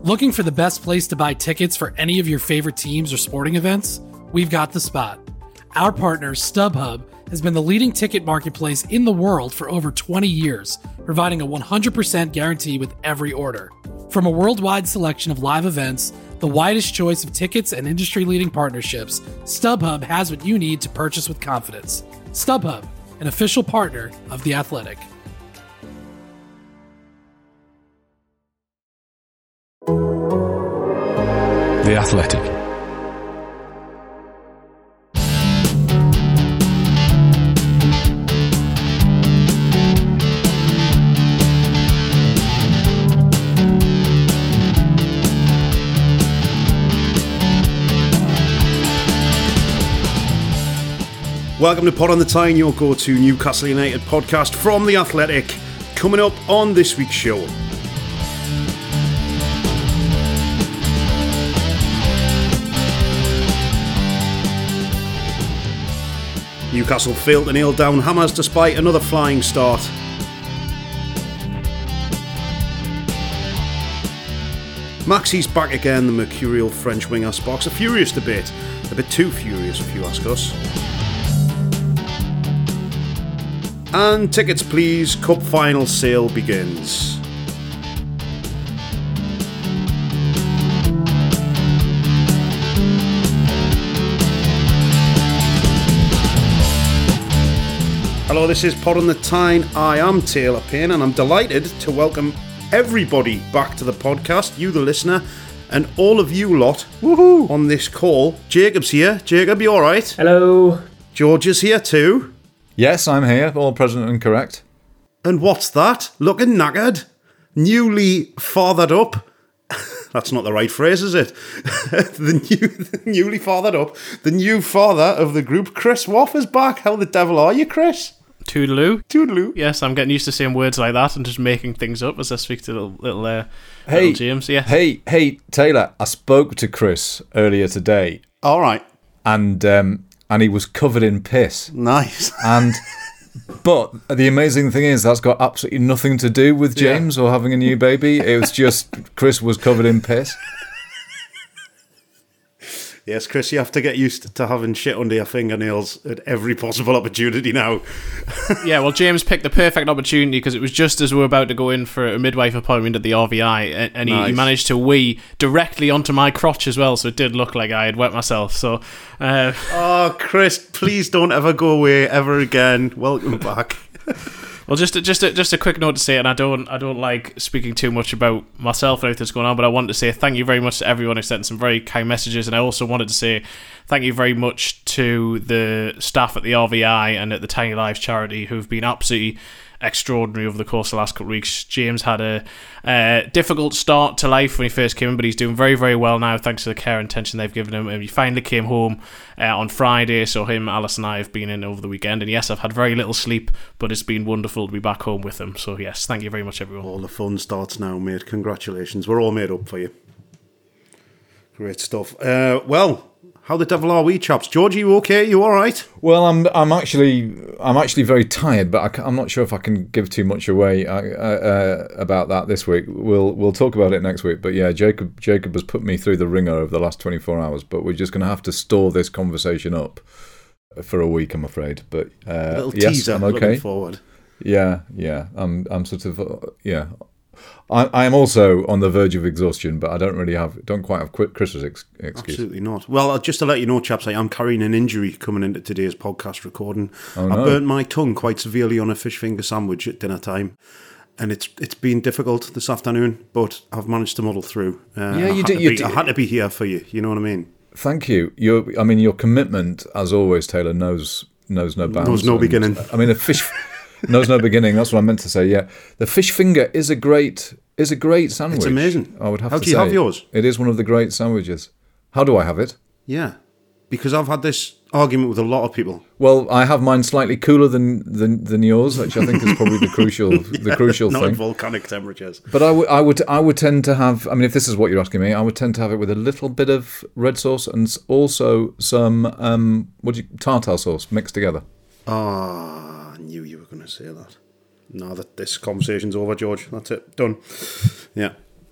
Looking for the best place to buy tickets for any of your favorite teams or sporting events? We've got the spot. Our partner, StubHub, has been the leading ticket marketplace in the world for over 20 years, providing a 100% guarantee with every order. From a worldwide selection of live events, the widest choice of tickets and industry-leading partnerships, StubHub has what you need to purchase with confidence. StubHub, an official partner of The Athletic. The Athletic. Welcome to Pod on the Tyne, your go-to Newcastle United podcast from The Athletic. Coming up on this week's show. Newcastle failed to nail down Hammers despite another flying start. Maxi's back again. The mercurial French winger sparks a furious debate. A bit too furious if you ask us. And tickets please, cup final sale begins. Hello, this is Pod on the Tyne. I am Taylor Payne and I'm delighted to welcome everybody back to the podcast, you the listener, and all of you lot on this call. Jacob's here. Jacob, you alright? Hello. George is here too. Yes, I'm here, all present and correct. And what's that? Looking knackered? Newly fathered up? That's not the right phrase, is it? Newly fathered up. The new father of the group, Chris Waff, is back. How the devil are you, Chris? Toodaloo. Toodaloo. Yes, I'm getting used to saying words like that and just making things up as I speak to little James. Yes. Hey, Taylor, I spoke to Chris earlier today. All right. And he was covered in piss. Nice. But the amazing thing is that's got absolutely nothing to do with James or having a new baby. It was just Chris was covered in piss. Yes, Chris, you have to get used to having shit under your fingernails at every possible opportunity now. Yeah, well, James picked the perfect opportunity because it was just as we were about to go in for a midwife appointment at the RVI, and he managed to wee directly onto my crotch as well, so it did look like I had wet myself. So, oh, Chris, please don't ever go away ever again. Welcome back. Well, just a quick note to say, and I don't like speaking too much about myself and everything that's going on, but I wanted to say thank you very much to everyone who sent some very kind messages, and I also wanted to say thank you very much to the staff at the RVI and at the Tiny Lives charity who've been absolutely extraordinary over the course of the last couple of weeks. James had a difficult start to life when he first came in, but he's doing very, very well now thanks to the care and attention they've given him. And he finally came home on Friday, so him, Alice and I have been in over the weekend, and yes, I've had very little sleep, but it's been wonderful to be back home with him. So yes, thank you very much, everyone. All the fun starts now, mate. Congratulations. We're all made up for you. Great stuff. Well, how the devil are we, chaps? George, are you okay? You all right? Well, I'm actually very tired, but I'm not sure if I can give too much away about that this week. We'll talk about it next week. But yeah, Jacob has put me through the ringer over the last 24 hours. But we're just going to have to store this conversation up for a week, I'm afraid. But a little yes, teaser. I'm okay. Looking forward. Yeah. I'm sort of I am also on the verge of exhaustion, but I don't quite have Chris's excuse. Absolutely not. Well, just to let you know, chaps, I am carrying an injury coming into today's podcast recording. Oh, no. I burnt my tongue quite severely on a fish finger sandwich at dinner time, and it's been difficult this afternoon, but I've managed to muddle through. I had to be here for you. You know what I mean? Thank you. Your commitment, as always, Taylor, knows no bounds. Knows no beginning. I mean, a fish knows no beginning. That's what I meant to say. Yeah, the fish finger is a great sandwich. It's amazing. I would have How to do say. you have yours? It is one of the great sandwiches. How do I have it? Yeah, because I've had this argument with a lot of people. Well, I have mine slightly cooler than yours, which I think is probably the crucial not thing. at volcanic temperatures. But I would tend to have. I mean, if this is what you're asking me, I would tend to have it with a little bit of red sauce and also some tartar sauce mixed together. I knew you were going to say that. Now that this conversation's over, George, that's it, done. Yeah.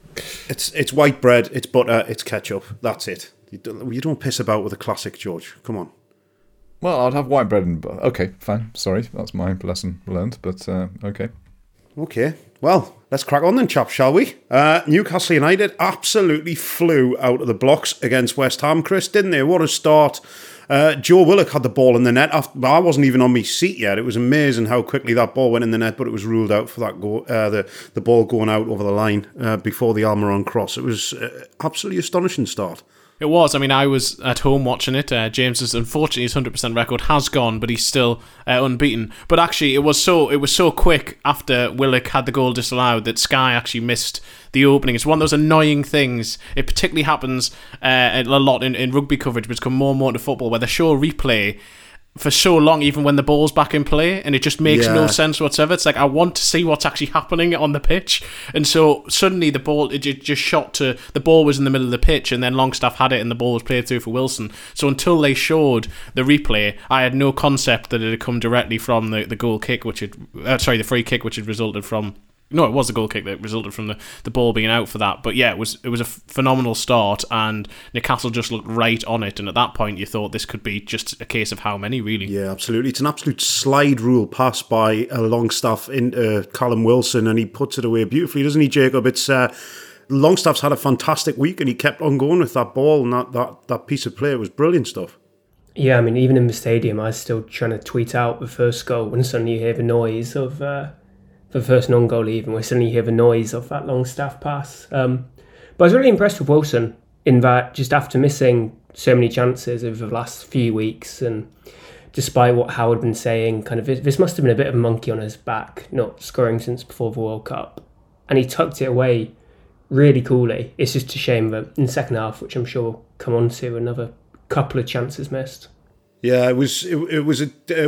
It's white bread, it's butter, it's ketchup. That's it. You don't piss about with a classic, George. Come on. Well, I'd have white bread and butter. Okay, fine. Sorry, that's my lesson learned, but okay. Okay, well, let's crack on then, chaps, shall we? Newcastle United absolutely flew out of the blocks against West Ham, Chris, didn't they? What a start. Joe Willock had the ball in the net. I wasn't even on my seat yet. It was amazing how quickly that ball went in the net, but it was ruled out for that goal, the ball going out over the line before the Almiron cross. It was absolutely astonishing start. It was. I mean, I was at home watching it. James's, unfortunately, his 100% record has gone, but he's still unbeaten. But actually, it was so quick after Willock had the goal disallowed that Sky actually missed the opening. It's one of those annoying things. It particularly happens a lot in rugby coverage, but it's come more and more into football, where they show a replay for so long, even when the ball's back in play, and it just makes no sense whatsoever. It's like, I want to see what's actually happening on the pitch, and so suddenly the ball, it just shot to, the ball was in the middle of the pitch, and then Longstaff had it and the ball was played through for Wilson. So until they showed the replay, I had no concept that it had come directly from the goal kick, the free kick, which had resulted from... No, it was the goal kick that resulted from the ball being out for that. But yeah, it was a phenomenal start, and Newcastle just looked right on it. And at that point, you thought this could be just a case of how many, really. Yeah, absolutely. It's an absolute slide rule pass by Longstaff into Callum Wilson, and he puts it away beautifully, doesn't he, Jacob? It's Longstaff's had a fantastic week, and he kept on going with that ball, and that piece of play. It was brilliant stuff. Yeah, I mean, even in the stadium, I was still trying to tweet out the first goal when suddenly you hear the noise of... for the first non-goal even, we suddenly hear the noise of that Longstaff pass. But I was really impressed with Wilson in that just after missing so many chances over the last few weeks, and despite what Howard had been saying, kind of this must have been a bit of a monkey on his back, not scoring since before the World Cup. And he tucked it away really coolly. It's just a shame that in the second half, which I'm sure we'll come on to, another couple of chances missed. Yeah, it was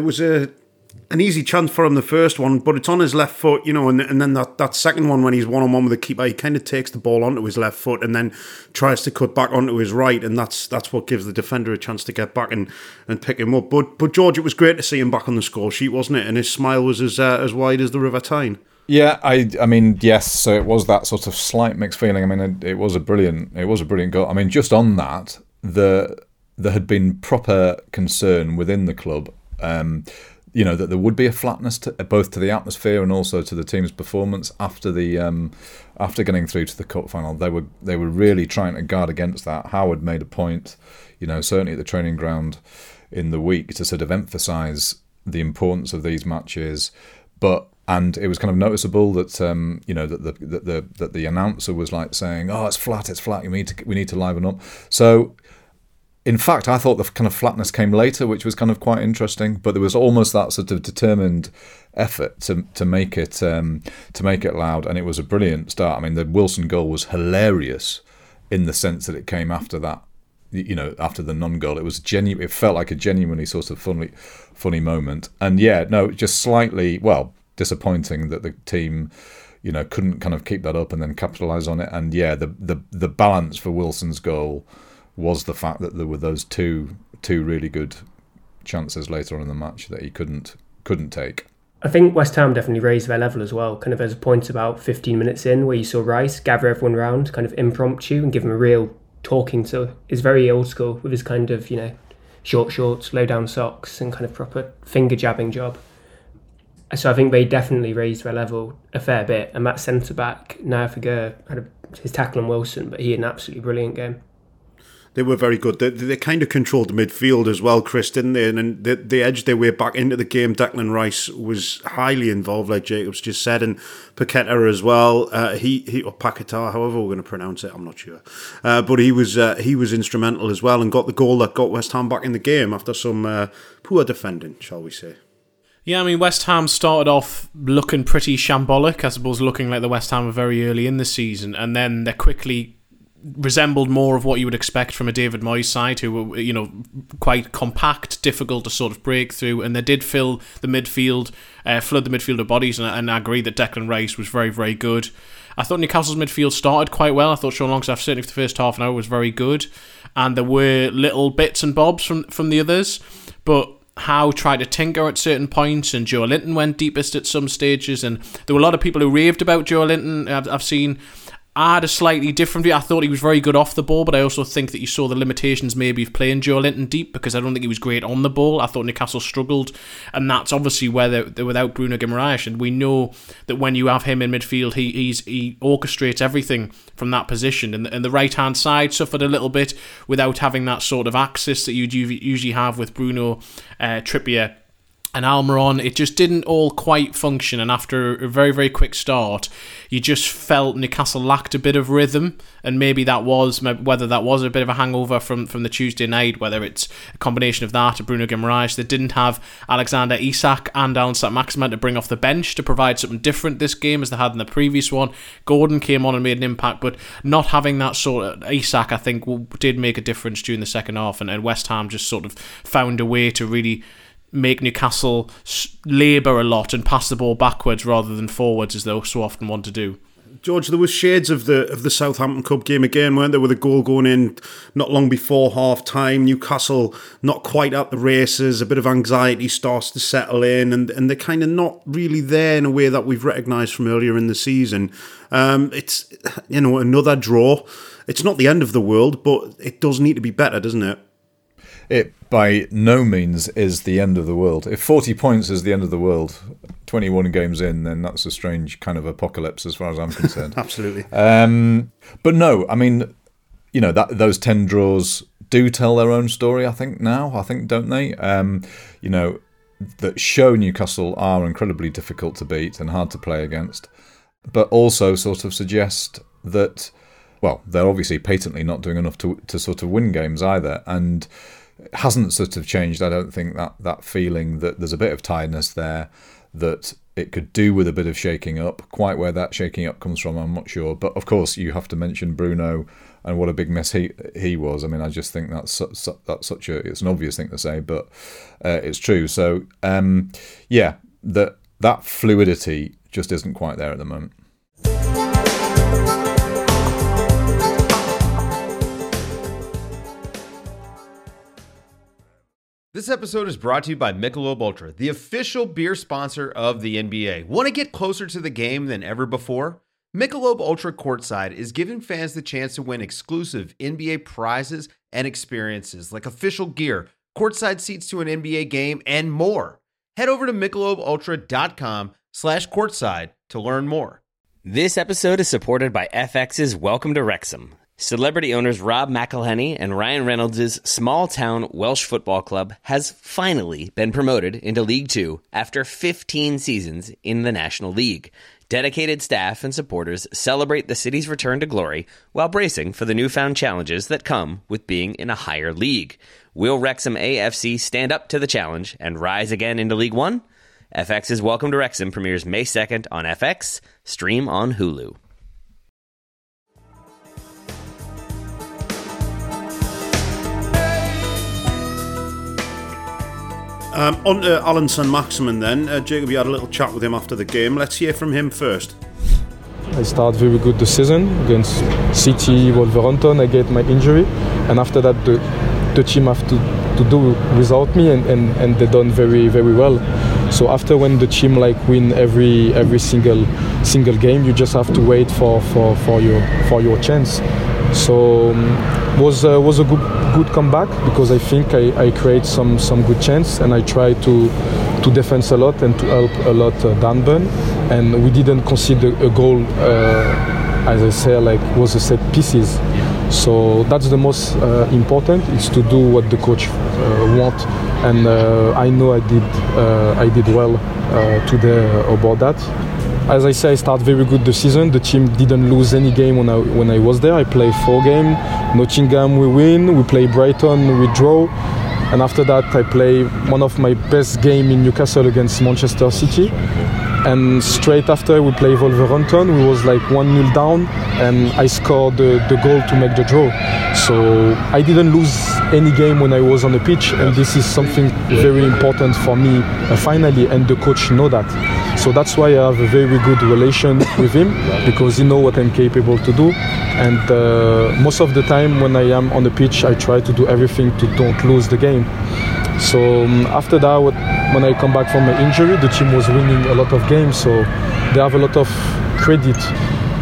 an easy chance for him, the first one, but it's on his left foot, you know, and then that second one when he's one-on-one with the keeper, he kind of takes the ball onto his left foot and then tries to cut back onto his right, and that's what gives the defender a chance to get back and pick him up. But George, it was great to see him back on the score sheet, wasn't it? And his smile was as wide as the River Tyne. Yeah, I mean, yes. So it was that sort of slight mixed feeling. I mean, it was a brilliant goal. I mean, just on that, there had been proper concern within the club. You know, that there would be a flatness both to the atmosphere and also to the team's performance after getting through to the cup final. They were really trying to guard against that. Howard made a point, you know, certainly at the training ground in the week, to sort of emphasise the importance of these matches. And it was kind of noticeable that you know, that the announcer was like saying, "Oh, it's flat. We need to liven up." So. In fact, I thought the kind of flatness came later, which was kind of quite interesting. But there was almost that sort of determined effort to make it loud, and it was a brilliant start. I mean, the Wilson goal was hilarious in the sense that it came after that, you know, after the non-goal. It was It felt like a genuinely sort of funny moment. And yeah, no, just slightly disappointing that the team, you know, couldn't kind of keep that up and then capitalise on it. And yeah, the balance for Wilson's goal was the fact that there were those two really good chances later on in the match that he couldn't take. I think West Ham definitely raised their level as well. Kind of as a point about 15 minutes in, where you saw Rice gather everyone round, kind of impromptu, and give him a real talking to. Is very old school with his kind of, you know, short shorts, low down socks, and kind of proper finger jabbing job. So I think they definitely raised their level a fair bit. And that centre back, Nayafigur, had his tackle on Wilson, but he had an absolutely brilliant game. They were very good. They kind of controlled the midfield as well, Chris, didn't they? And they edged their way back into the game. Declan Rice was highly involved, like Jacobs just said, and Paqueta as well. He or Paqueta, however we're going to pronounce it, I'm not sure. But he was instrumental as well and got the goal that got West Ham back in the game after some poor defending, shall we say. Yeah, I mean, West Ham started off looking pretty shambolic, I suppose, looking like the West Ham were very early in the season, and then they quickly resembled more of what you would expect from a David Moyes side, who were, you know, quite compact, difficult to sort of break through, and they did fill the midfield, flood the midfield with bodies, and I agree that Declan Rice was very, very good. I thought Newcastle's midfield started quite well. I thought Sean Longstaff, certainly for the first half an hour, was very good, and there were little bits and bobs from the others, but Howe tried to tinker at certain points, and Joelinton went deepest at some stages, and there were a lot of people who raved about Joelinton. I've seen, I had a slightly different view. I thought he was very good off the ball, but I also think that you saw the limitations maybe of playing Joe Linton deep, because I don't think he was great on the ball. I thought Newcastle struggled, and that's obviously where they're without Bruno Guimaraes, and we know that when you have him in midfield, he orchestrates everything from that position, and the right-hand side suffered a little bit without having that sort of axis that you'd usually have with Bruno, Trippier and Almiron. It just didn't all quite function, and after a very, very quick start, you just felt Newcastle lacked a bit of rhythm, and maybe that was, whether that was a bit of a hangover from the Tuesday night, whether it's a combination of that or Bruno Guimaraes. They didn't have Alexander Isak and Allan Saint-Maximin to bring off the bench to provide something different this game as they had in the previous one. Gordon came on and made an impact, but not having that sort of Isak, I think, did make a difference during the second half, and West Ham just sort of found a way to really make Newcastle labour a lot and pass the ball backwards rather than forwards, as they so often want to do. George, there was shades of the Southampton Cup game again, weren't there, with a goal going in not long before half-time. Newcastle not quite at the races, a bit of anxiety starts to settle in, and they're kind of not really there in a way that we've recognised from earlier in the season. It's, another draw. It's not the end of the world, but it does need to be better, doesn't it? It by no means is the end of the world. If 40 points is the end of the world, 21 games in, then that's a strange kind of apocalypse as far as I'm concerned. Absolutely. But no, I mean, those 10 draws do tell their own story, I think, don't they? That show Newcastle are incredibly difficult to beat and hard to play against, but also sort of suggest that, well, they're obviously patently not doing enough to sort of win games either, and it hasn't sort of changed, I don't think, that feeling that there's a bit of tiredness there, that it could do with a bit of shaking up. Quite where that shaking up comes from, I'm not sure. But of course, you have to mention Bruno and what a big mess he was. I mean, I just think that's such a, it's an obvious thing to say, but it's true. So that fluidity just isn't quite there at the moment. This episode is brought to you by Michelob Ultra, the official beer sponsor of the NBA. Want to get closer to the game than ever before? Michelob Ultra Courtside is giving fans the chance to win exclusive NBA prizes and experiences like official gear, courtside seats to an NBA game, and more. Head over to MichelobUltra.com/courtside to learn more. This episode is supported by FX's Welcome to Wrexham. Celebrity owners Rob McElhenney and Ryan Reynolds' small-town Welsh football club has finally been promoted into League Two after 15 seasons in the National League. Dedicated staff and supporters celebrate the city's return to glory while bracing for the newfound challenges that come with being in a higher league. Will Wrexham AFC stand up to the challenge and rise again into League One? FX's Welcome to Wrexham premieres May 2nd on FX, stream on Hulu. On to Allan Saint-Maximin then. Jacob, you had a little chat with him after the game. Let's hear from him first. I started very good the season against City, Wolverhampton. I get my injury, and after that the team have to do without me, and they done very, very well. So after when the team win every single game, you just have to wait for your chance. So was a good comeback, because I think I create some good chance, and I try to defend a lot and to help a lot Danburn, and we didn't concede a goal, as I say, was a set pieces. So that's the most important, is to do what the coach want, and I know I did well today about that. As I say, I start very good the season. The team didn't lose any game when I was there. I played 4 games. Nottingham we win. We play Brighton, we draw. And after that, I play one of my best games in Newcastle against Manchester City. And straight after, we play Wolverhampton. We was 1-0 down, and I scored the goal to make the draw. So I didn't lose any game when I was on the pitch, and this is something very important for me finally, and the coach know that. So that's why I have a very good relation with him, because he know what I'm capable to do. And most of the time when I am on the pitch, I try to do everything to don't lose the game. So after that, when I come back from my injury, the team was winning a lot of games, so they have a lot of credit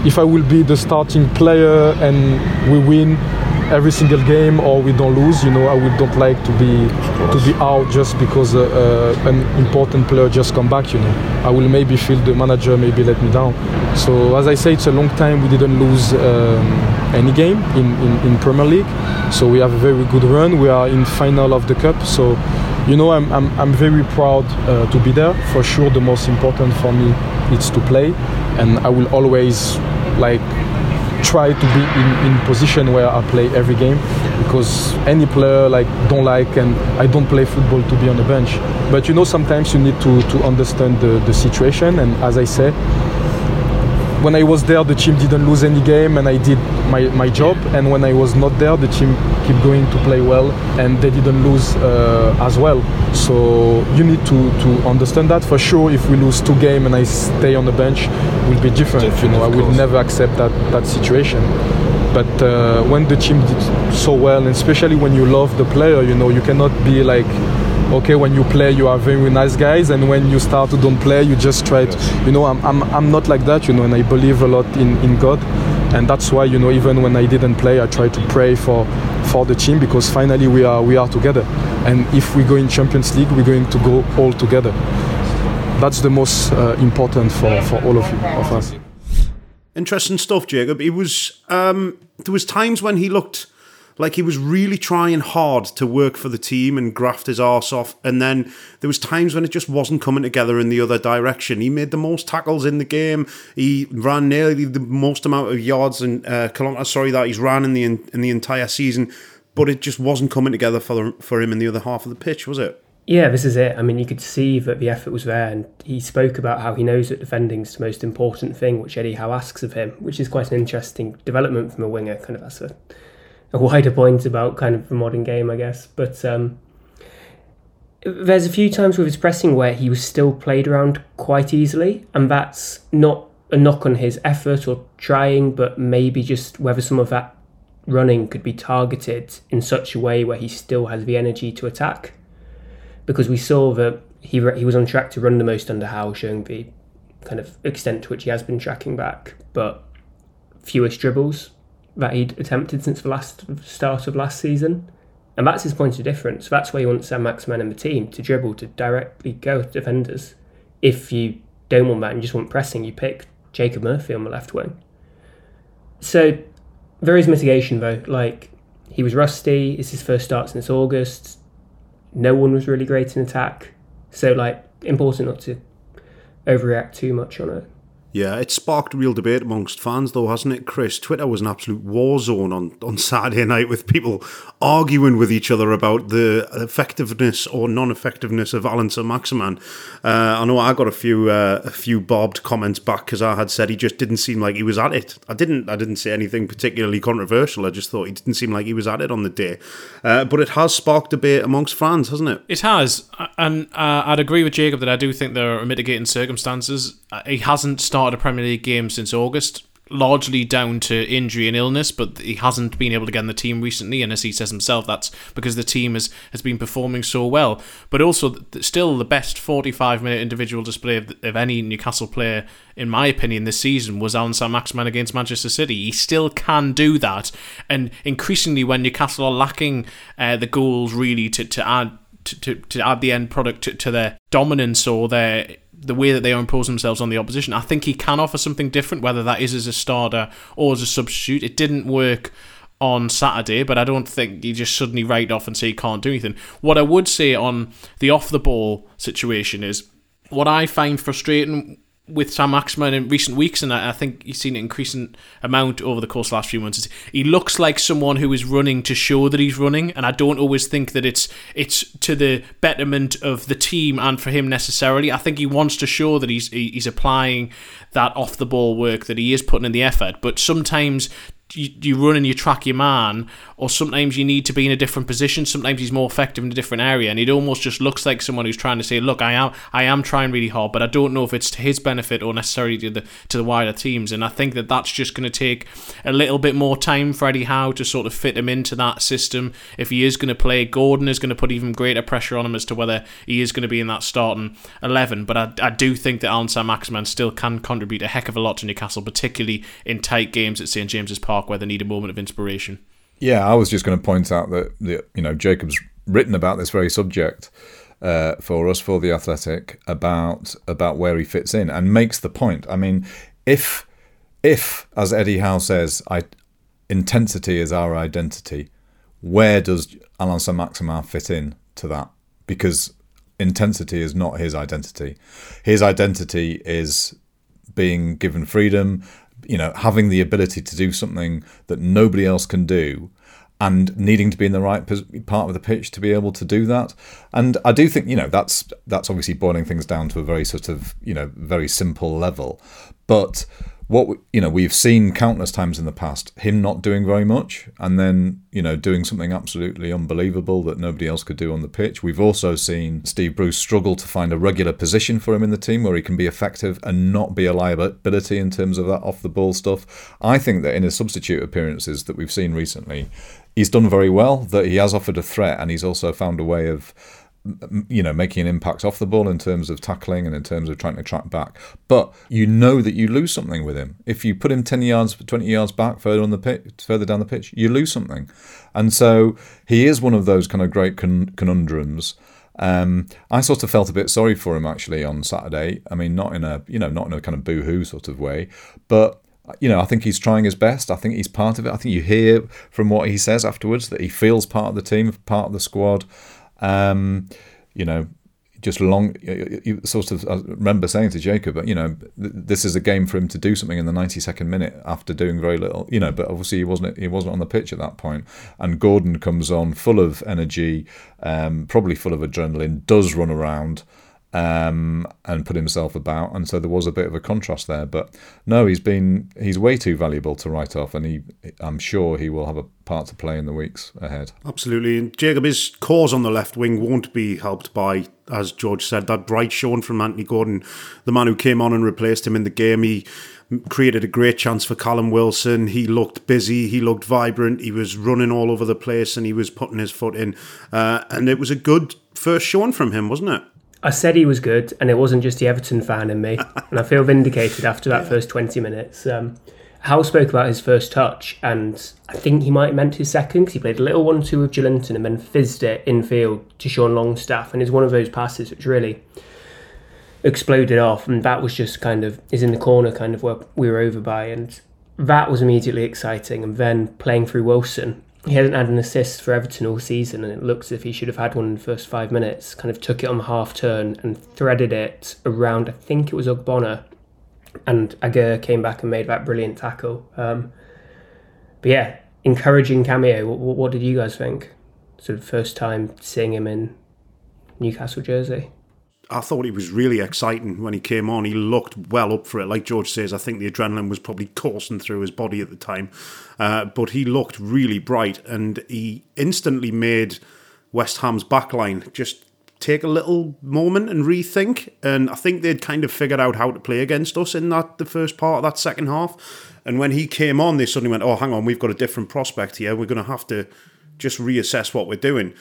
if I will be the starting player and we win every single game or we don't lose, I don't like to be out just because an important player just come back. I will maybe feel the manager maybe let me down. So as I say, it's a long time we didn't lose any game in Premier League. So we have a very good run. We are in final of the cup. So I'm very proud to be there. For sure, the most important for me is to play, and I will always try to be in position where I play every game, because any player don't like, and I don't play football to be on the bench. But sometimes you need to understand the situation, and as I say, when I was there, the team didn't lose any game, and I did my job. And when I was not there, the team keep going to play well, and they didn't lose as well. So you need to understand that. For sure, if we lose 2 games and I stay on the bench, it will be different. I will never accept that situation. But when the team did so well, and especially when you love the player, you cannot be like, okay, when you play, you are very nice guys, and when you start to don't play, you just try to, I'm not like that, and I believe a lot in God, and that's why, even when I didn't play, I try to pray for the team, because finally we are together, and if we go in Champions League, we're going to go all together. That's the most important for all of us. Interesting stuff, Jacob. It was there was times when he looked like he was really trying hard to work for the team and graft his arse off, and then there was times when it just wasn't coming together in the other direction. He made the most tackles in the game. He ran nearly the most amount of yards and kilometers, that he's ran in the entire season, but it just wasn't coming together for him in the other half of the pitch, was it? Yeah, this is it. I mean, you could see that the effort was there, and he spoke about how he knows that defending's the most important thing, which Eddie Howe asks of him, which is quite an interesting development from a winger. Kind of that's a wider point about kind of the modern game, I guess. But there's a few times with his pressing where he was still played around quite easily, and that's not a knock on his effort or trying, but maybe just whether some of that running could be targeted in such a way where he still has the energy to attack. Because we saw that he was on track to run the most under Howe, showing the kind of extent to which he has been tracking back, but fewest dribbles that he'd attempted since the start of last season. And that's his point of difference. That's why you want Saint-Maximin in the team, to dribble, to directly go at defenders. If you don't want that and just want pressing, you pick Jacob Murphy on the left wing. So there is mitigation though. He was rusty, it's his first start since August. No one was really great in attack. So important not to overreact too much on it. Yeah, it sparked real debate amongst fans, though, hasn't it, Chris? Twitter was an absolute war zone on Saturday night, with people arguing with each other about the effectiveness or non-effectiveness of Allan Saint-Maximin. I know I got a few barbed comments back because I had said he just didn't seem like he was at it. I didn't say anything particularly controversial. I just thought he didn't seem like he was at it on the day. But it has sparked debate amongst fans, hasn't it? It has, and I'd agree with Jacob that I do think there are mitigating circumstances. He hasn't started a Premier League game since August, largely down to injury and illness, but he hasn't been able to get in the team recently, and as he says himself, that's because the team has been performing so well. But also, still the best 45-minute individual display of any Newcastle player, in my opinion, this season was Allan Saint-Maximin against Manchester City. He still can do that, and increasingly when Newcastle are lacking the goals really to add the end product to their dominance or the way that they impose themselves on the opposition, I think he can offer something different, whether that is as a starter or as a substitute. It didn't work on Saturday, but I don't think you just suddenly write off and say he can't do anything. What I would say on the off-the-ball situation is, what I find frustrating with Saint-Maximin in recent weeks, and I think you've seen an increasing amount over the course of the last few months, is he looks like someone who is running to show that he's running, and I don't always think that it's to the betterment of the team and for him necessarily. I think he wants to show that he's applying that off the ball work, that he is putting in the effort, but sometimes you run and you track your man, or sometimes you need to be in a different position. Sometimes he's more effective in a different area, and it almost just looks like someone who's trying to say, look, I am trying really hard, but I don't know if it's to his benefit or necessarily to the wider teams. And I think that's just going to take a little bit more time for Eddie Howe to sort of fit him into that system. If he is going to play, Gordon is going to put even greater pressure on him as to whether he is going to be in that starting 11. But I do think that Allan Saint-Maximin still can contribute a heck of a lot to Newcastle, particularly in tight games at St James's Park where they need a moment of inspiration. Yeah, I was just going to point out that Jacob's written about this very subject for us, for The Athletic, about where he fits in, and makes the point. I mean, if as Eddie Howe says, intensity is our identity, where does Allan Saint-Maximin fit in to that? Because intensity is not his identity. His identity is being given freedom, having the ability to do something that nobody else can do, and needing to be in the right part of the pitch to be able to do that. And I do think, that's obviously boiling things down to a very sort of, very simple level. But what we've seen countless times in the past, him not doing very much, and then doing something absolutely unbelievable that nobody else could do on the pitch. We've also seen Steve Bruce struggle to find a regular position for him in the team where he can be effective and not be a liability in terms of that off the ball stuff. I think that in his substitute appearances that we've seen recently, he's done very well, that he has offered a threat, and he's also found a way of making an impact off the ball in terms of tackling and in terms of trying to track back. But that you lose something with him. If you put him 10 yards, 20 yards back further down the pitch, you lose something. And so he is one of those kind of great conundrums. I sort of felt a bit sorry for him actually on Saturday. I mean, not in a kind of boo-hoo sort of way, but I think he's trying his best. I think he's part of it. I think you hear from what he says afterwards that he feels part of the team, part of the squad. Just long. Sort of, I remember saying to Jacob, this is a game for him to do something in the 92nd minute after doing very little. But obviously he wasn't on the pitch at that point. And Gordon comes on full of energy, probably full of adrenaline, does run around, and put himself about, and so there was a bit of a contrast there. But no, he's way too valuable to write off, and I'm sure he will have a part to play in the weeks ahead. Absolutely, and Jacob, his cause on the left wing won't be helped by, as George said, that bright showing from Anthony Gordon, the man who came on and replaced him in the game. He created a great chance for Callum Wilson. He looked busy, he looked vibrant, he was running all over the place, and he was putting his foot in, and it was a good first showing from him, wasn't it? I said he was good, and it wasn't just the Everton fan in me. And I feel vindicated after that first 20 minutes. Howe spoke about his first touch, and I think he might have meant his second, because he played a little 1-2 with Joelinton and then fizzed it infield to Sean Longstaff. And it's one of those passes which really exploded off, and that was just is in the corner where we were over by. And that was immediately exciting. And then playing through Wilson, he hasn't had an assist for Everton all season, and it looks as if he should have had one in the first 5 minutes. Took it on the half turn and threaded it around, I think it was Ogbonna, and Aguirre came back and made that brilliant tackle. But yeah, encouraging cameo. What did you guys think? Sort of first time seeing him in Newcastle jersey. I thought he was really exciting when he came on. He looked well up for it. Like George says, I think the adrenaline was probably coursing through his body at the time. But he looked really bright, and he instantly made West Ham's backline just take a little moment and rethink. And I think they'd kind of figured out how to play against us in the first part of that second half. And when he came on, they suddenly went, oh, hang on, we've got a different prospect here. We're going to have to just reassess what we're doing.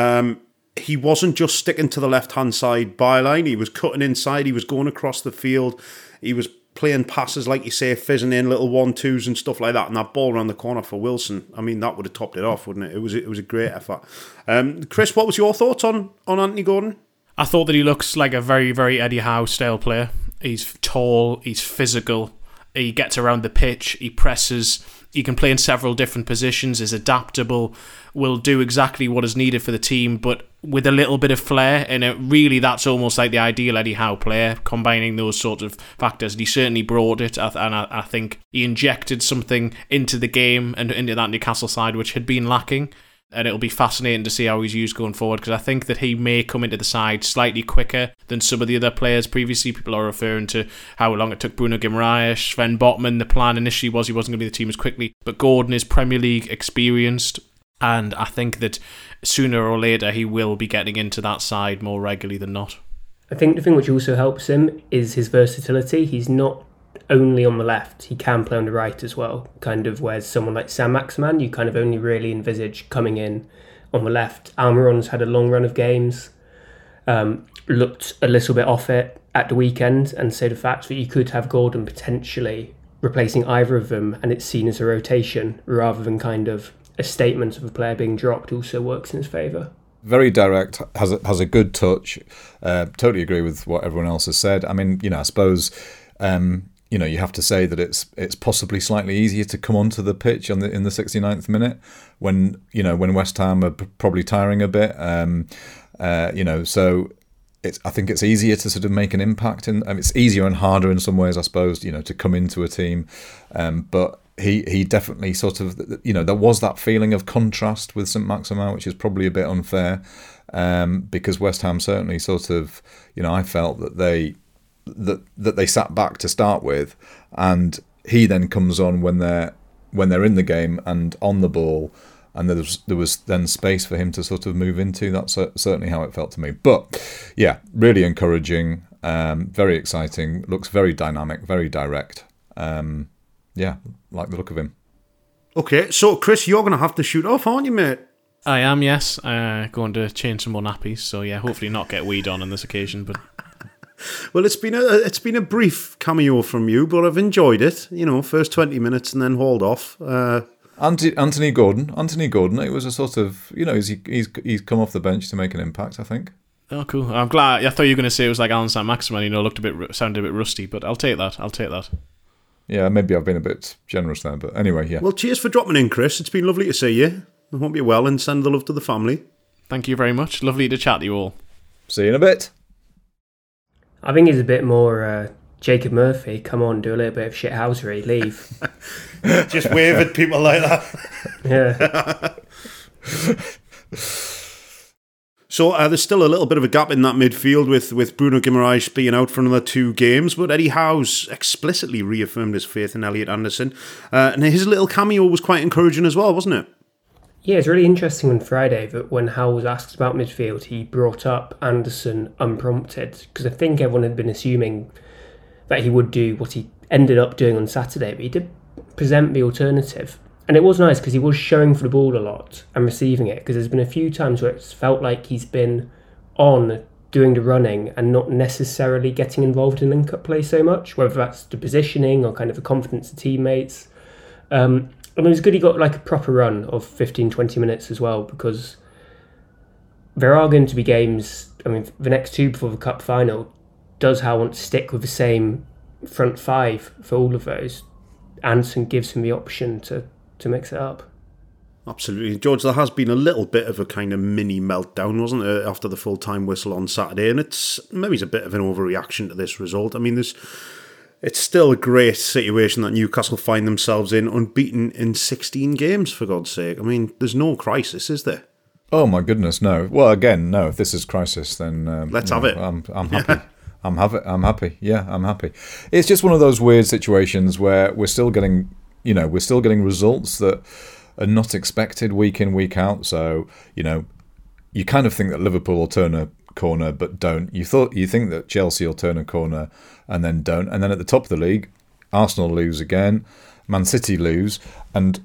He wasn't just sticking to the left-hand side byline. He was cutting inside. He was going across the field. He was playing passes, like you say, fizzing in little 1-2s and stuff like that. And that ball around the corner for Wilson, I mean, that would have topped it off, wouldn't it? It was a great effort. Chris, what was your thoughts on Anthony Gordon? I thought that he looks like a very, very Eddie Howe style player. He's tall, he's physical, he gets around the pitch, he presses, he can play in several different positions, is adaptable, will do exactly what is needed for the team, but with a little bit of flair. And that's almost like the ideal Eddie Howe player, combining those sort of factors. And he certainly brought it, and I think he injected something into the game and into that Newcastle side which had been lacking. and it'll be fascinating to see how he's used going forward, because I think that he may come into the side slightly quicker than some of the other players previously. People are referring to how long it took Bruno Guimaraes, Sven Botman. The plan initially was he wasn't going to be the team as quickly, but Gordon is Premier League experienced, and I think that sooner or later he will be getting into that side more regularly than not. I think the thing which also helps him is his versatility. He's not only on the left, he can play on the right as well, kind of, whereas someone like Saint-Maximin you kind of only really envisage coming in on the left. Almiron's had a long run of games, looked a little bit off it at the weekend, and so the fact that you could have Gordon potentially replacing either of them and it's seen as a rotation rather than kind of a statement of a player being dropped also works in his favour. Very direct, has a good touch. Totally agree with what everyone else has said. I mean, I suppose you have to say that it's possibly slightly easier to come onto the pitch in the 69th minute when West Ham are probably tiring a bit. So I think it's easier to sort of make an impact, and it's easier and harder in some ways, I suppose, to come into a team. But he definitely sort of, there was that feeling of contrast with Saint-Maximin, which is probably a bit unfair, because West Ham certainly sort of, I felt that they sat back to start with, and he then comes on when they're in the game and on the ball, and there was then space for him to sort of move into. That's certainly how it felt to me. But yeah, really encouraging, very exciting, looks very dynamic, very direct. Yeah, like the look of him. Okay, so Chris, you're going to have to shoot off, aren't you, mate? I am, yes. Going to change some more nappies, so yeah, hopefully not get weed on this occasion, but... Well, it's been a brief cameo from you, but I've enjoyed it. First 20 minutes and then hauled off. Anthony Gordon. It was a sort of, he's come off the bench to make an impact, I think. Oh, cool. I'm glad. I thought you were going to say it was like Alan Saint-Maximin. Sounded a bit rusty, but I'll take that. Yeah, maybe I've been a bit generous there, but anyway, yeah. Well, cheers for dropping in, Chris. It's been lovely to see you. I hope you're well, and send the love to the family. Thank you very much. Lovely to chat to you all. See you in a bit. I think he's a bit more Jacob Murphy. Come on, do a little bit of shithousery, leave. Just wave at people like that. Yeah. So there's still a little bit of a gap in that midfield with Bruno Guimaraes being out for another 2 games, but Eddie Howe's explicitly reaffirmed his faith in Elliot Anderson, and his little cameo was quite encouraging as well, wasn't it? Yeah, it's really interesting on Friday that when Howe was asked about midfield, he brought up Anderson unprompted, because I think everyone had been assuming that he would do what he ended up doing on Saturday, but he did present the alternative. And it was nice because he was showing for the ball a lot and receiving it, because there's been a few times where it's felt like he's been on doing the running and not necessarily getting involved in link-up play so much, whether that's the positioning or kind of the confidence of teammates. I mean, it was good he got like a proper run of 15-20 minutes as well, because there are going to be games, I mean, the next 2 before the Cup final, does Howe want to stick with the same front 5 for all of those? Anderson gives him the option to mix it up. Absolutely. George, there has been a little bit of a kind of mini meltdown, wasn't there, after the full-time whistle on Saturday, and it's a bit of an overreaction to this result. I mean, it's still a great situation that Newcastle find themselves in, unbeaten in 16 games, for God's sake. I mean, there's no crisis, is there? Oh my goodness, no. Well, again, no. If this is crisis, then let's have it. I'm happy. I'm happy. Yeah, I'm happy. It's just one of those weird situations where we're still getting results that are not expected week in, week out. So, you kind of think that Liverpool will turn a corner but don't. You think that Chelsea will turn a corner and then don't. And then at the top of the league, Arsenal lose again, Man City lose, and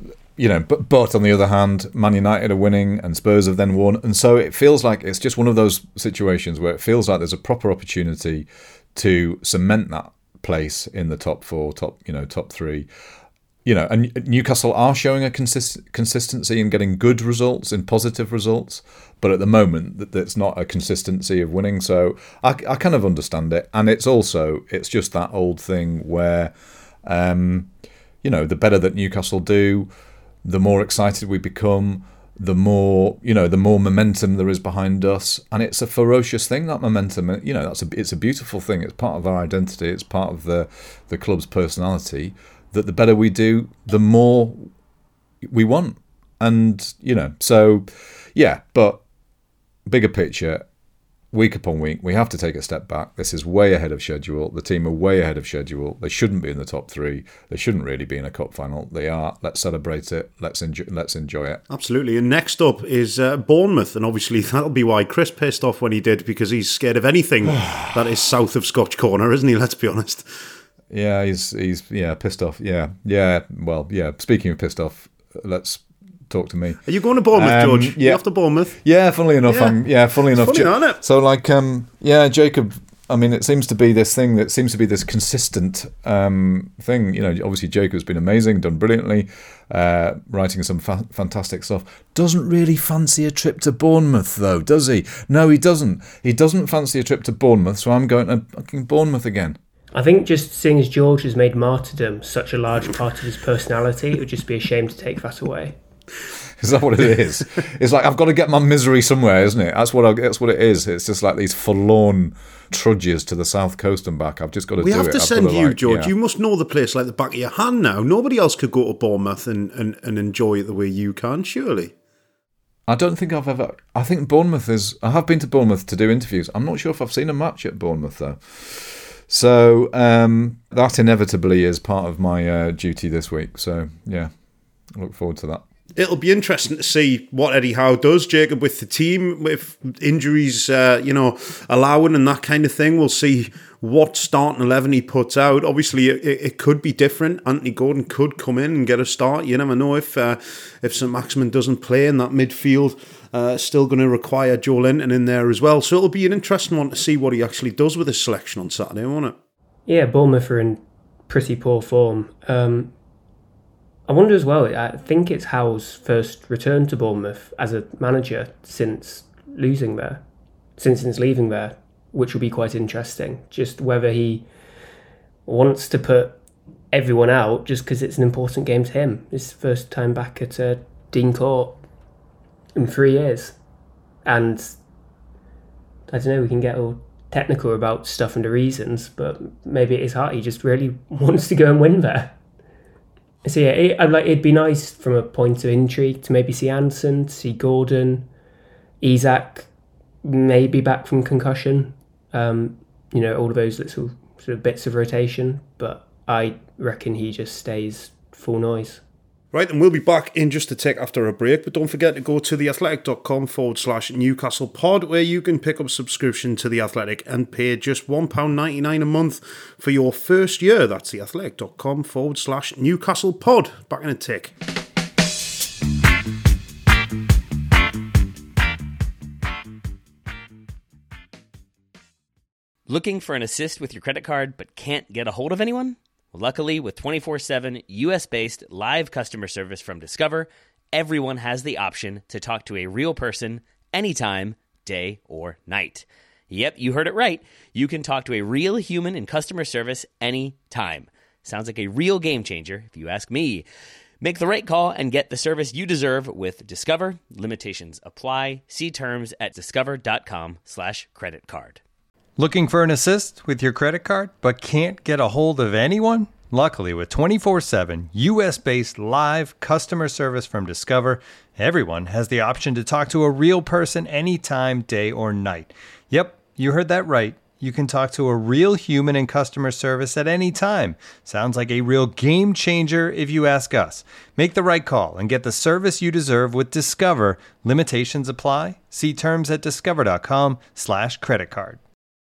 but on the other hand, Man United are winning and Spurs have then won, and so it feels like it's just one of those situations where it feels like there's a proper opportunity to cement that place in the top 4, top 3. And Newcastle are showing a consistency in getting good results, in positive results, but at the moment that's not a consistency of winning. So I kind of understand it, and it's just that old thing where, the better that Newcastle do, the more excited we become, the more momentum there is behind us, and it's a ferocious thing, that momentum. It's a beautiful thing. It's part of our identity. It's part of the club's personality. That the better we do, the more we want. And, so, yeah, but bigger picture, week upon week, we have to take a step back. This is way ahead of schedule. The team are way ahead of schedule. They shouldn't be in the top 3. They shouldn't really be in a cup final. They are. Let's celebrate it. Let's enjoy it. Absolutely. And next up is Bournemouth. And obviously that'll be why Chris pissed off when he did, because he's scared of anything that is south of Scotch Corner, isn't he? Let's be honest. Yeah, he's pissed off. Yeah. Well, yeah. Speaking of pissed off, let's talk to me. Are you going to Bournemouth, George? Yeah. You off to Bournemouth? Yeah, funnily enough, Funnily enough. Funny, isn't it? So, Jacob. I mean, it seems to be this thing that seems to be this consistent thing. Obviously, Jacob's been amazing, done brilliantly, writing some fantastic stuff. Doesn't really fancy a trip to Bournemouth, though, does he? No, he doesn't. He doesn't fancy a trip to Bournemouth, so I'm going to fucking Bournemouth again. I think just seeing as George has made martyrdom such a large part of his personality, it would just be a shame to take that away. Is that what it is? It's like, I've got to get my misery somewhere, isn't it? That's what it is. It's just like these forlorn trudges to the south coast and back. I've just got to do it. We have to send you, George. Yeah. You must know the place like the back of your hand now. Nobody else could go to Bournemouth and enjoy it the way you can, surely. I don't think I've ever... I think Bournemouth is... I have been to Bournemouth to do interviews. I'm not sure if I've seen a match at Bournemouth, though. So that inevitably is part of my duty this week. So, yeah, I look forward to that. It'll be interesting to see what Eddie Howe does, Jacob, with the team, with injuries, allowing and that kind of thing. We'll see what starting 11 he puts out. Obviously, it could be different. Anthony Gordon could come in and get a start. You never know if St Maximin doesn't play in that midfield. Still going to require Joe Linton in there as well. So it'll be an interesting one to see what he actually does with his selection on Saturday, won't it? Yeah, Bournemouth are in pretty poor form. I wonder as well, I think it's Howe's first return to Bournemouth as a manager since leaving there, which will be quite interesting. Just whether he wants to put everyone out just because it's an important game to him. His first time back at Dean Court in 3 years. And I don't know, we can get all technical about stuff and the reasons, but maybe at his heart he just really wants to go and win there. So yeah, it'd be nice from a point of intrigue to maybe see Anderson, to see Gordon, Isak, maybe back from concussion. All of those little sort of bits of rotation. But I reckon he just stays full noise. Right, and we'll be back in just a tick after a break, but don't forget to go to theathletic.com/Newcastle pod, where you can pick up a subscription to The Athletic and pay just £1.99 a month for your first year. That's theathletic.com/Newcastle pod. Back in a tick. Looking for an assist with your credit card but can't get a hold of anyone? Luckily, with 24/7 US-based live customer service from Discover, everyone has the option to talk to a real person anytime, day or night. Yep, you heard it right. You can talk to a real human in customer service anytime. Sounds like a real game changer, if you ask me. Make the right call and get the service you deserve with Discover. Limitations apply. See terms at discover.com/creditcard. Looking for an assist with your credit card but can't get a hold of anyone? Luckily, with 24/7 US-based live customer service from Discover, everyone has the option to talk to a real person anytime, day or night. Yep, you heard that right. You can talk to a real human in customer service at any time. Sounds like a real game changer if you ask us. Make the right call and get the service you deserve with Discover. Limitations apply. See terms at discover.com/creditcard.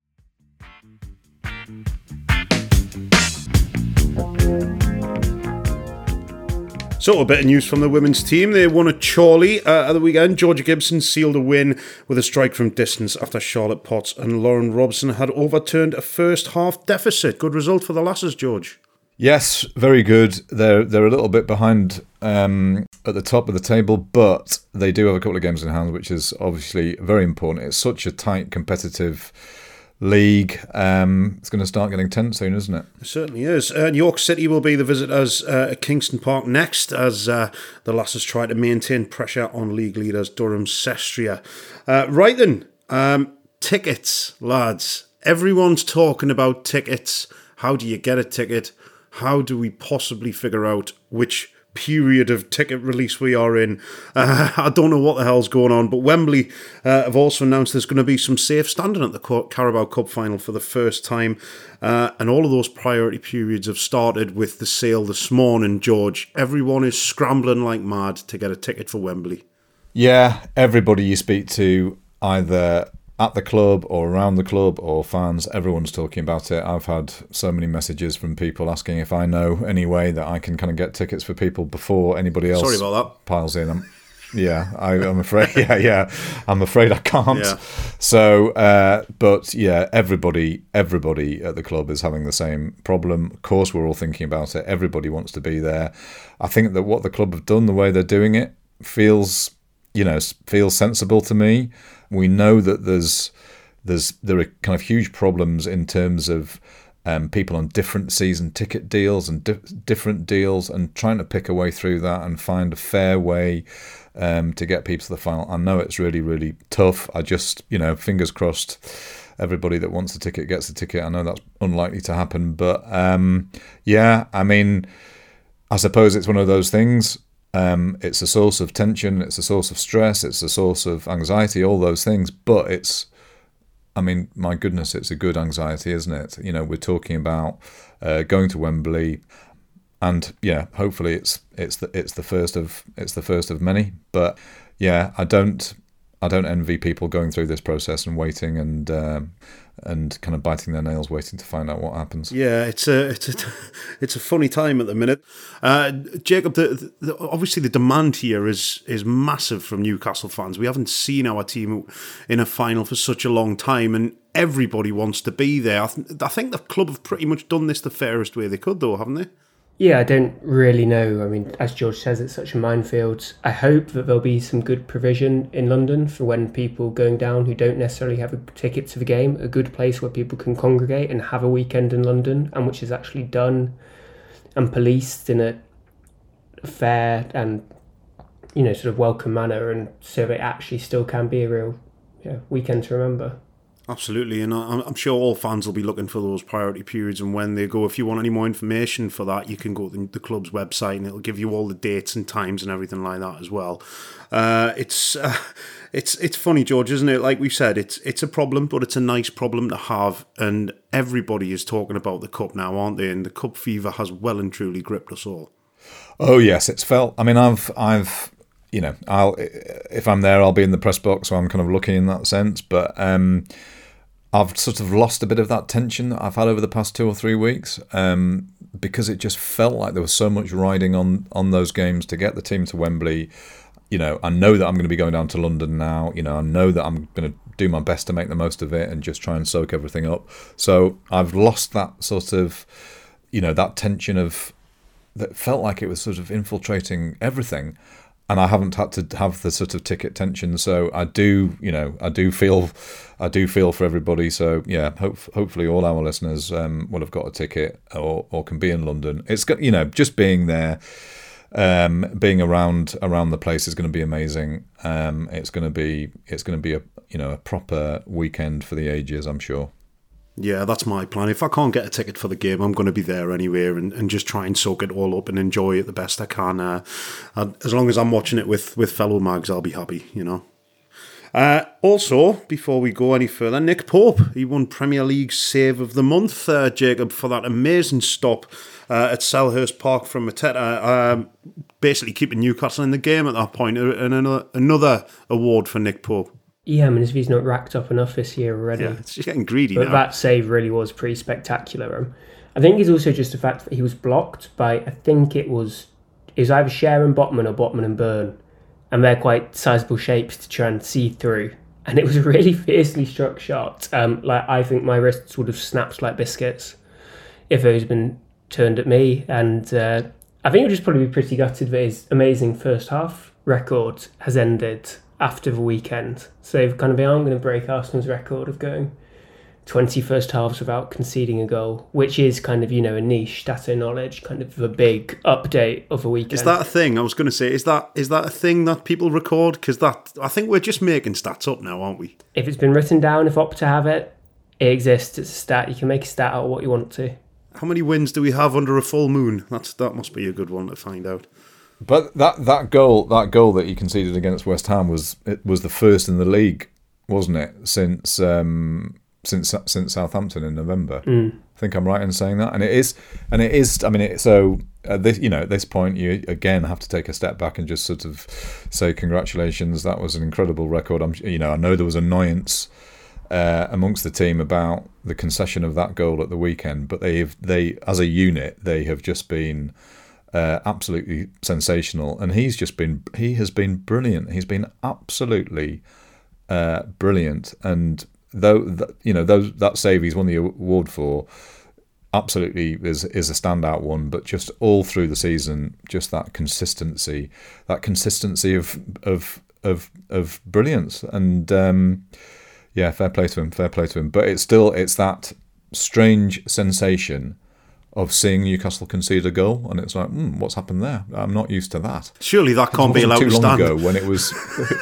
So a bit of news from the women's team. They won at Chorley at the weekend. Georgia Gibson sealed a win with a strike from distance after Charlotte Potts and Lauren Robson had overturned a first half deficit. Good result for the lasses, George. Yes, very good. They're a little bit behind at the top of the table, but they do have a couple of games in hand, which is obviously very important. It's such a tight, competitive league. It's going to start getting tense soon, isn't it? It certainly is. York City will be the visitors at Kingston Park next, as the lasses try to maintain pressure on league leaders Durham Sestria. Right then, tickets, lads. Everyone's talking about tickets. How do you get a ticket? How do we possibly figure out which period of ticket release we are in. I don't know what the hell's going on, but Wembley have also announced there's going to be some safe standing at the Carabao Cup final for the first time, and all of those priority periods have started with the sale this morning, George. Everyone is scrambling like mad to get a ticket for Wembley. Yeah, everybody you speak to, either at the club or around the club or fans, everyone's talking about it. I've had so many messages from people asking if I know any way that I can kind of get tickets for people before anybody else. Sorry about that. Piles in. I'm afraid. Yeah, I'm afraid I can't. Yeah. So, but yeah, everybody at the club is having the same problem. Of course, we're all thinking about it. Everybody wants to be there. I think that what the club have done, the way they're doing it, feels sensible to me. We know that there are kind of huge problems in terms of people on different season ticket deals and different deals, and trying to pick a way through that and find a fair way to get people to the final. I know it's really, really tough. I just, fingers crossed, everybody that wants the ticket gets the ticket. I know that's unlikely to happen, but yeah, I mean, I suppose it's one of those things. It's a source of tension, it's a source of stress, it's a source of anxiety, all those things. But my goodness, it's a good anxiety, isn't it? We're talking about going to Wembley, and yeah, hopefully it's the first of many. But yeah, I don't envy people going through this process and waiting and kind of biting their nails, waiting to find out what happens. Yeah, it's a funny time at the minute. Jacob, obviously the demand here is massive from Newcastle fans. We haven't seen our team in a final for such a long time, and everybody wants to be there. I think the club have pretty much done this the fairest way they could, though, haven't they? Yeah, I don't really know. I mean, as George says, it's such a minefield. I hope that there'll be some good provision in London for when people going down who don't necessarily have a ticket to the game, a good place where people can congregate and have a weekend in London, and which is actually done and policed in a fair and, sort of welcome manner, and so it actually still can be a real weekend to remember. Absolutely, and I'm sure all fans will be looking for those priority periods and when they go. If you want any more information for that, you can go to the club's website and it'll give you all the dates and times and everything like that as well. It's funny, George, isn't it? Like we said, it's a problem, but it's a nice problem to have, and everybody is talking about the cup now, aren't they? And the cup fever has well and truly gripped us all. Oh yes, it's felt. I mean, I've if I'm there, I'll be in the press box, so I'm kind of lucky in that sense, but I've sort of lost a bit of that tension that I've had over the past 2 or 3 weeks, because it just felt like there was so much riding on those games to get the team to Wembley. I know that I'm going to be going down to London now. I know that I'm going to do my best to make the most of it and just try and soak everything up. So I've lost that sort of, that tension that felt like it was sort of infiltrating everything. And I haven't had to have the sort of ticket tension, so I do feel for everybody. So yeah, hopefully all our listeners will have got a ticket or can be in London. It's just being there, being around the place is going to be amazing. It's going to be a proper weekend for the ages, I'm sure. Yeah, that's my plan. If I can't get a ticket for the game, I'm going to be there anyway and just try and soak it all up and enjoy it the best I can. As long as I'm watching it with fellow mags, I'll be happy, Also, before we go any further, Nick Pope, he won Premier League Save of the Month, Jacob, for that amazing stop at Selhurst Park from Mateta, basically keeping Newcastle in the game at that point. And another award for Nick Pope. Yeah, I mean, his view's not racked up enough this year already. Yeah, it's just getting greedy but now. That save really was pretty spectacular. I think it's also just the fact that he was blocked by, I think it was either Sharon Botman or Botman and Byrne, and they're quite sizable shapes to try and see through. And it was a really fiercely struck shot. I think my wrists would have snapped like biscuits if those had been turned at me. And I think it would just probably be pretty gutted that his amazing first half record has ended after the weekend. So they aren't going to break Arsenal's record of going 20 first halves without conceding a goal, which is kind of, a niche data knowledge, kind of the big update of a weekend. Is that a thing? I was going to say, is that a thing that people record? Because I think we're just making stats up now, aren't we? If it's been written down, if Opta have it, it exists. It's a stat. You can make a stat out of what you want to. How many wins do we have under a full moon? That must be a good one to find out. But that goal that he conceded against West Ham was the first in the league, wasn't it? Since Southampton in November. I think I'm right in saying that, and it is. I mean, so at this point, you again have to take a step back and just sort of say congratulations. That was an incredible record. I know there was annoyance amongst the team about the concession of that goal at the weekend, but they as a unit they have just been absolutely sensational, and he has been brilliant. He's been absolutely brilliant, and that save he's won the award for absolutely is a standout one. But just all through the season, just that consistency of brilliance, and fair play to him. But it's that strange sensation of seeing Newcastle concede a goal, and it's like, what's happened there? I'm not used to that. Surely that can't be allowed to stand. Too long ago when it was,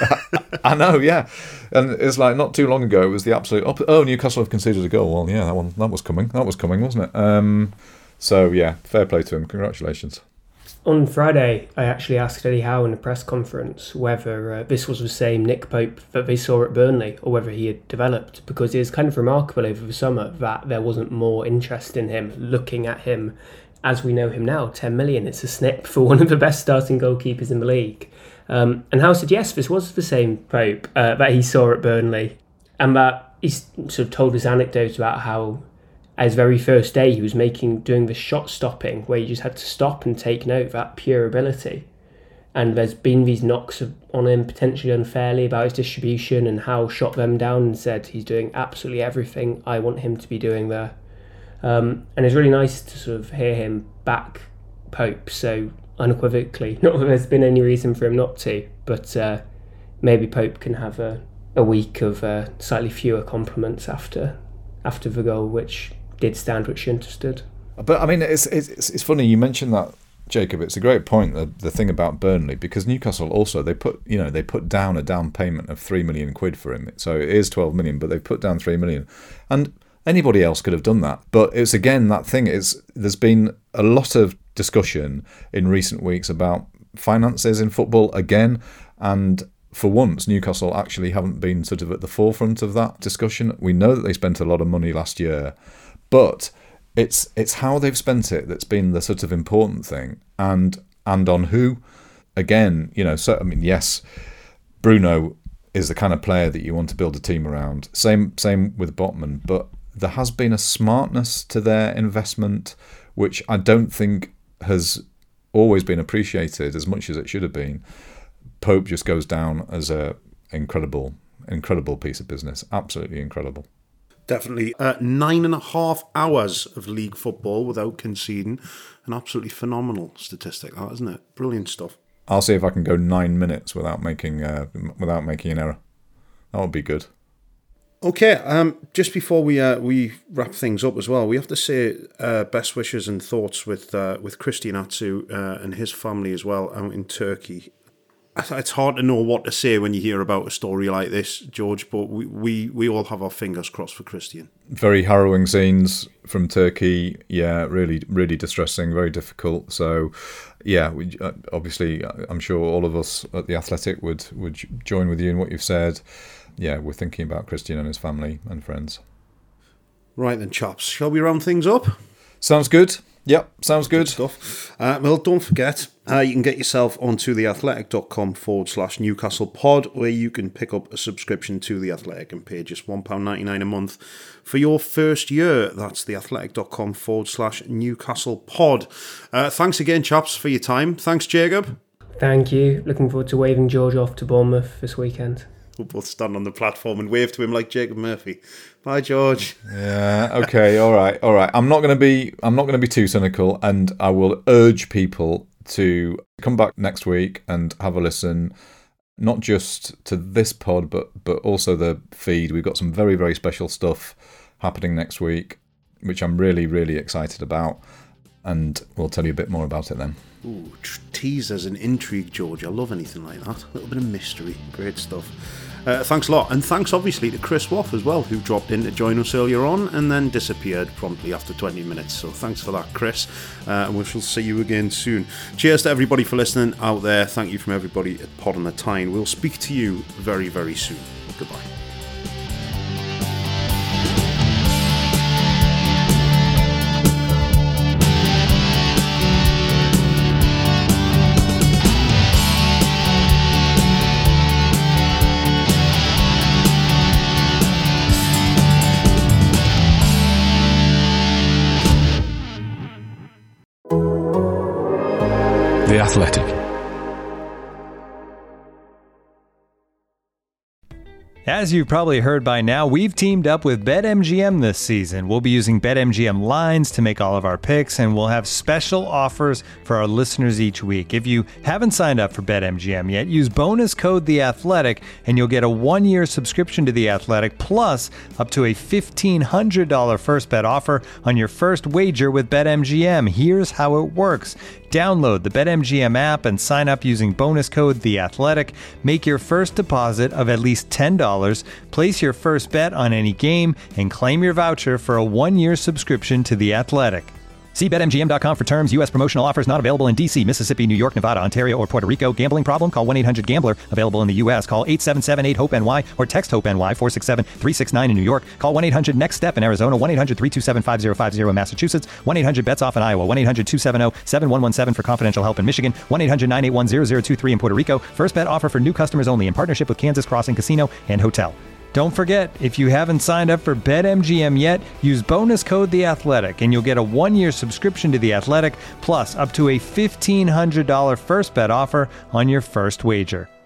I know, yeah, and it's like not too long ago it was the absolute opposite. Oh, Newcastle have conceded a goal. Well, yeah, that was coming, wasn't it? So yeah, fair play to him. Congratulations. On Friday, I actually asked Eddie Howe in a press conference whether this was the same Nick Pope that they saw at Burnley or whether he had developed, because it is kind of remarkable over the summer that there wasn't more interest in him, looking at him as we know him now. 10 million, it's a snip for one of the best starting goalkeepers in the league. And Howe said, yes, this was the same Pope that he saw at Burnley, and that he's sort of told this anecdote about how his very first day he was doing the shot stopping where you just had to stop and take note, that pure ability. And there's been these knocks on him potentially unfairly about his distribution, and Howe shot them down and said he's doing absolutely everything I want him to be doing there. And it's really nice to sort of hear him back Pope so unequivocally. Not that there's been any reason for him not to, but maybe Pope can have a week of slightly fewer compliments after the goal, which did stand, which shouldn't have stood. But I mean, it's funny you mentioned that, Jacob. It's a great point, the thing about Burnley, because Newcastle also they put down a down payment of £3 million for him. So it is 12 million, but they put down 3 million, and anybody else could have done that. But it's again that thing is there's been a lot of discussion in recent weeks about finances in football again, and for once, Newcastle actually haven't been sort of at the forefront of that discussion. We know that they spent a lot of money last year, but it's how they've spent it that's been the sort of important thing, and on who. Again, so I mean, yes, Bruno is the kind of player that you want to build a team around. Same with Botman, but there has been a smartness to their investment, which I don't think has always been appreciated as much as it should have been. Pope just goes down as a incredible piece of business. Absolutely incredible. Definitely. 9.5 hours of league football without conceding. An absolutely phenomenal statistic, that, isn't it? Brilliant stuff. I'll see if I can go 9 minutes without making an error. That would be good. Okay, just before we wrap things up as well, we have to say best wishes and thoughts with Christian Atsu and his family as well out in Turkey. It's hard to know what to say when you hear about a story like this, George, but we all have our fingers crossed for Christian. Very harrowing scenes from Turkey. Yeah, really, really distressing, very difficult. So, yeah, obviously, I'm sure all of us at The Athletic would join with you in what you've said. Yeah, we're thinking about Christian and his family and friends. Right then, chaps. Shall we round things up? Sounds good. Yep, sounds good. Stuff. Well, don't forget, you can get yourself onto theathletic.com/Newcastle pod, where you can pick up a subscription to The Athletic and pay just £1.99 a month for your first year. That's theathletic.com/Newcastle pod. Thanks again, chaps, for your time. Thanks, Jacob. Thank you. Looking forward to waving George off to Bournemouth this weekend. We'll both stand on the platform and wave to him like Jacob Murphy. Bye, George. Yeah. Okay. All right. I'm not going to be too cynical, and I will urge people to come back next week and have a listen, not just to this pod, but also the feed. We've got some very, very special stuff happening next week, which I'm really, really excited about, and we'll tell you a bit more about it then. Ooh, teasers and intrigue, George. I love anything like that. A little bit of mystery. Great stuff. Thanks a lot. And thanks, obviously, to Chris Waff as well, who dropped in to join us earlier on and then disappeared promptly after 20 minutes. So thanks for that, Chris. And we shall see you again soon. Cheers to everybody for listening out there. Thank you from everybody at Pod on the Tyne. We'll speak to you very, very soon. Goodbye. The Athletic. As you've probably heard by now, we've teamed up with BetMGM this season. We'll be using BetMGM lines to make all of our picks, and we'll have special offers for our listeners each week. If you haven't signed up for BetMGM yet, use bonus code The Athletic, and you'll get a 1-year subscription to The Athletic, plus up to a $1,500 first bet offer on your first wager with BetMGM. Here's how it works. Download the BetMGM app and sign up using bonus code The Athletic. Make your first deposit of at least $10. Place your first bet on any game and claim your voucher for a 1-year subscription to The Athletic. See BetMGM.com for terms. U.S. promotional offers not available in D.C., Mississippi, New York, Nevada, Ontario, or Puerto Rico. Gambling problem? Call 1-800-GAMBLER. Available in the U.S. Call 877-8-HOPE-NY or text HOPE-NY 467-369 in New York. Call 1-800-NEXT-STEP in Arizona. 1-800-327-5050 in Massachusetts. 1-800-BETS-OFF in Iowa. 1-800-270-7117 for confidential help in Michigan. 1-800-981-0023 in Puerto Rico. First bet offer for new customers only in partnership with Kansas Crossing Casino and Hotel. Don't forget, if you haven't signed up for BetMGM yet, use bonus code The Athletic, and you'll get a 1-year subscription to The Athletic, plus up to a $1,500 first bet offer on your first wager.